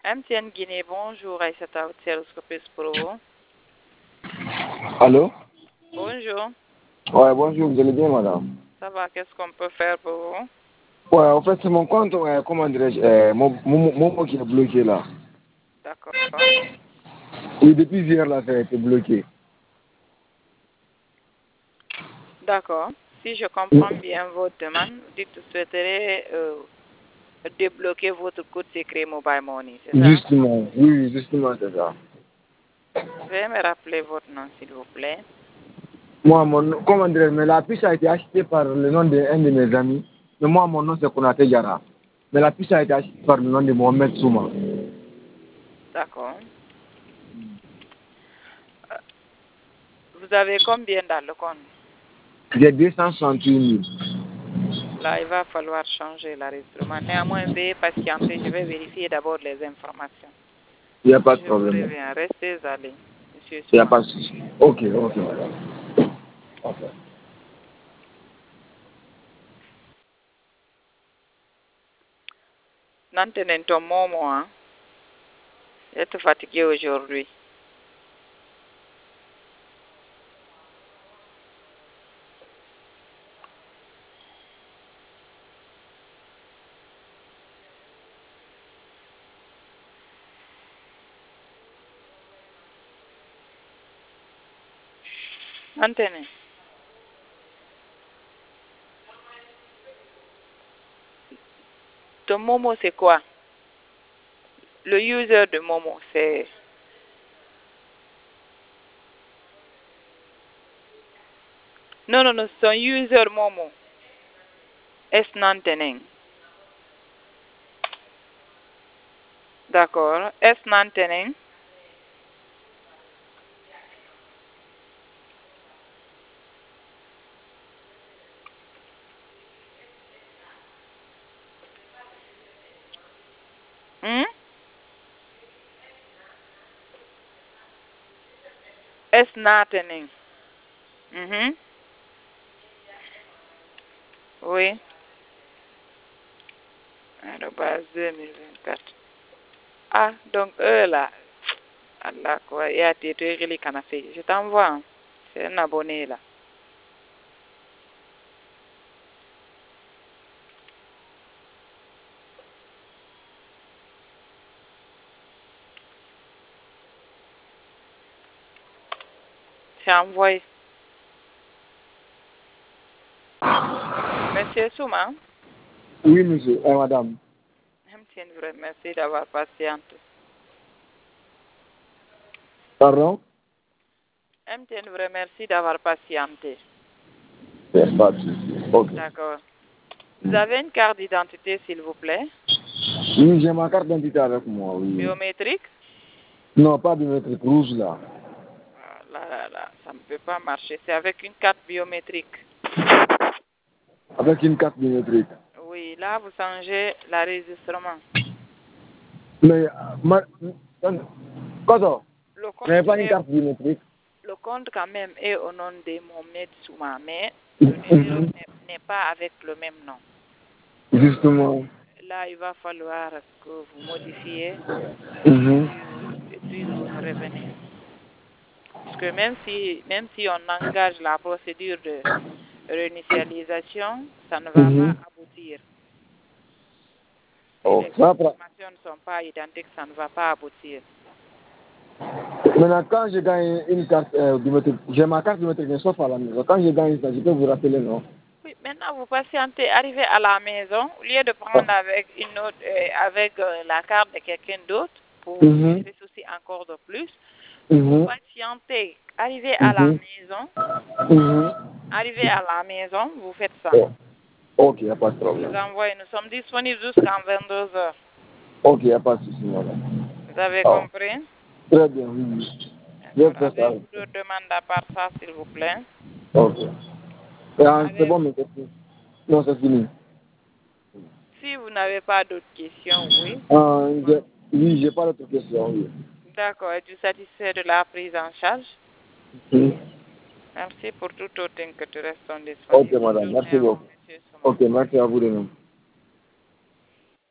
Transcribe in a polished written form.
MTN Guinée, bonjour, Aïssata, votre service pour vous. Allô? Bonjour. Ouais, bonjour, vous allez bien, madame? Ça va, qu'est-ce qu'on peut faire pour vous? Ouais, en fait, c'est mon compte, comment dirais-je, mon qui est bloqué là. D'accord. Et depuis hier, là, ça a été bloqué. D'accord. Si je comprends bien votre demande, vous dites que vous souhaiterez débloquer votre code secret Mobile Money, c'est ça? Justement, oui, justement, c'est ça. Veuillez me rappeler votre nom, s'il vous plaît. Moi, comment dirais-je, mais la puce a été achetée par le nom d'un de mes amis. Mais moi, mon nom, c'est Konate Yara. Mais la puce a été achetée par le nom de Mohamed Souma. D'accord. Vous avez combien dans le compte? J'ai 261 000. Là, il va falloir changer l'enregistrement. Néanmoins, veuillez patienter. Je vais vérifier d'abord les informations. Il n'y a pas de Je vous problème. reviens. Restez allés, monsieur Il n'y a Souma. pas de souci. Ok, madame. Ok. Nantenen ton momo, hein? Êtes fatigué aujourd'hui. Nantenen. Ton momo, c'est quoi? Le user de momo, c'est... Non, son user momo. Est Nantenen. D'accord. Est Nantenen. Est Nantenen. Oui. Arrobas 2024. Ah, donc eux là. Allah, quoi. Il y a des trucs qu'on a fait. Je t'envoie. Hein. C'est un abonné là. C'est envoyé. Monsieur Souma, Oui, monsieur, madame. MTN vous remercie d'avoir patienté. Pardon? MTN vous remercie d'avoir patienté. Pas de souci. Ok. D'accord. Vous avez une carte d'identité, s'il vous plaît? Oui, j'ai ma carte d'identité avec moi, oui. Biométrique? Non, pas biométrique, rouge là. Ah, là, ça ne peut pas marcher. C'est avec une carte biométrique. Avec une carte biométrique. Oui, là, vous changez l'enregistrement. Mais, quoi Le compte, mais pas une carte biométrique. le compte, quand même, est au nom de Mohamed Souma, mais le numéro n'est pas avec le même nom. Justement. Là, il va falloir que vous modifiez et puis nous revenir. Parce que même si on engage la procédure de réinitialisation, ça ne va pas aboutir. Si les informations ne sont pas identiques, ça ne va pas aboutir. Maintenant, quand je gagne une carte biométrique, j'ai ma carte biométrique, mais sauf à la maison. Quand je gagne ça, je peux vous rappeler, non? Oui, maintenant vous patientez, arrivez à la maison, au lieu de prendre avec une autre, avec la carte de quelqu'un d'autre, pour vous faire des soucis encore de plus, vous patientez, arrivez à la maison, arrivez à la maison, vous faites ça. Ok, il n'y a pas de problème. Nous sommes disponibles jusqu'à 22h. Ok, il n'y a pas de souci, madame. Vous avez compris? Très bien, oui. Avez-vous d'autres demandes à part ça, s'il vous plaît? Ok. C'est bon, mais c'est fini. Non, c'est fini. Si vous n'avez pas d'autres questions, oui. Oui, j'ai pas d'autres questions, oui. D'accord. Êtes-vous satisfait de la prise en charge? Oui. Merci pour tout autre que tu restes disponible. Ok, madame. Merci beaucoup. Ok, merci à vous de même.